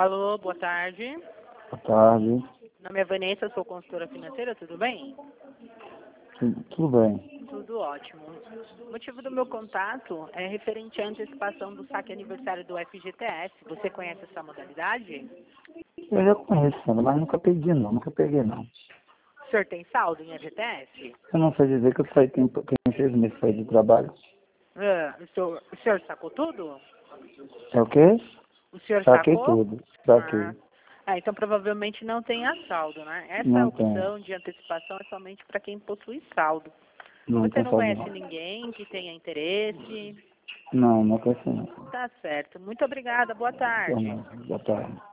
Alô, boa tarde. Boa tarde. Meu nome é Vanessa, sou consultora financeira, tudo bem? Tudo bem. Tudo ótimo. O motivo do meu contato é referente à antecipação do saque aniversário do FGTS. Você conhece essa modalidade? Eu já conheço, Sandra, mas nunca peguei não. O senhor tem saldo em FGTS? Eu não sei dizer que eu saí, tem 6 meses saí de trabalho. O senhor sacou tudo? É o quê? O senhor Saquei sacou? tudo. Saquei. Então provavelmente não tenha saldo, né? Essa Não tem. opção de antecipação é somente para quem possui saldo. Não Você tem não saldo conhece não. ninguém que tenha interesse? Não conheço não. Tá certo. Muito obrigada. Boa tarde. Boa tarde.